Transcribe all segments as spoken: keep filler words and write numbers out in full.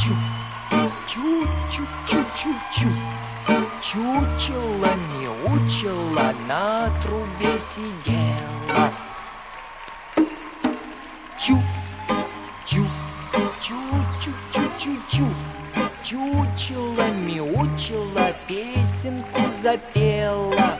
Чу, чу, чу, чу, чу, чу. Чучело мяучело, на трубе сидела. Чу, чу, чу, чу, чу, чу, чу. Чучело мяучело, песенку запела.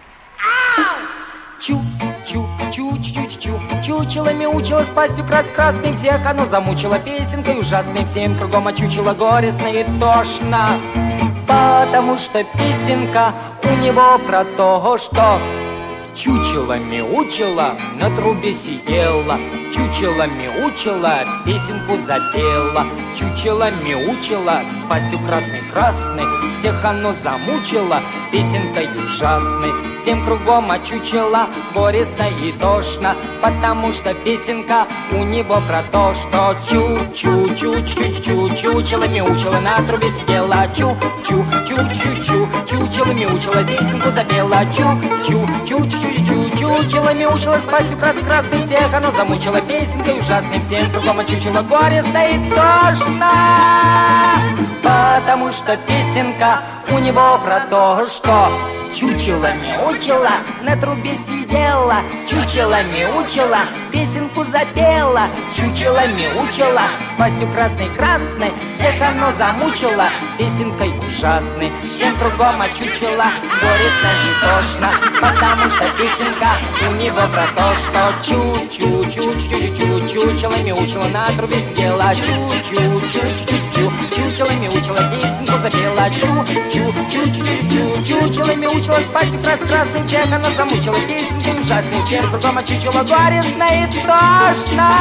Чу, чу, чу, чу, чу, чу. Чучело мяучело, с пастью крас-красной, всех оно замучило песенкой ужасной, всем кругом очучило горестно и тошно. Потому что песенка у него про то, что чучело мяучело, на трубе сидела. Чучело мяучело, песенку запела. Чучело мяучело, с пастью красной-красной, всех оно замучило песенкой ужасной. Всем кругом очучело горестно и тошно, потому что песенка у него про то, что чу-чу-чу-чу-чу, чучело мяучело, на трубе сидела. Чу-чу-чу-чу-чу, чучело мяучело, песенку запела. Чу-чу-чу-чу-чу, чучело мяучело, с пастью красной-красной, всех оно замучило песенкой ужасной. Всем кругом очучело горестно и тошно, потому что песенка у него про то, что чучело мяучело, на трубе сидела. Чучело мяучело, песенку запела. Чучело мяучело, с пастью красной-красной, всех оно замучило песенкой ужасной. Всем кругом очучело горестно и тошно, потому что песенка у него про то, что чу-чу-чу-чу-чу-чу, чучело мяучело, на трубе сидела. Чу-чу-чу-чу-чу, чучело мяучело, песенку запела. Чу-чу-чу-чу-чу, чучело мяучело, с пастью крас-красной, всех оно замучило песенкой ужасной. Всем кругом очучело горестно и тошно,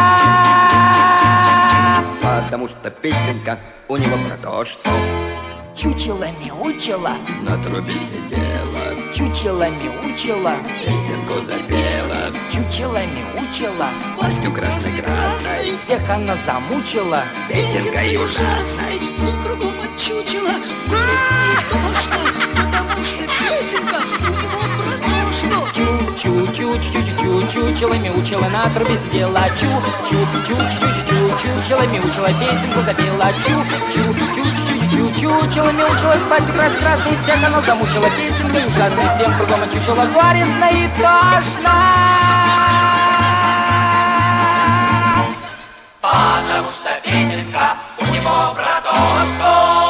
потому что песенка у него про то, что чучело мяучело, на трубе сидела. чучело мяучело, Песенку запела. чучело мяучело, С пастью красной-красной, всех оно замучило песенкой ужасной. Всем кругом отчучело горестно и тошно, потому что песенка у него про то, что чу-чу-чу-чу-чу-чу, чучело мяучело, на трубе сидела. Чу-чу-чу-чу-чу-чу, чучело мяучело, песенку запела. Чу-чу-чу-чу-чу, чучело мяучело, с пастью красной, всех оно замучило песенкой ужасной. Всем кругом очучело горестно и тошно, потому что песенка у него про то, что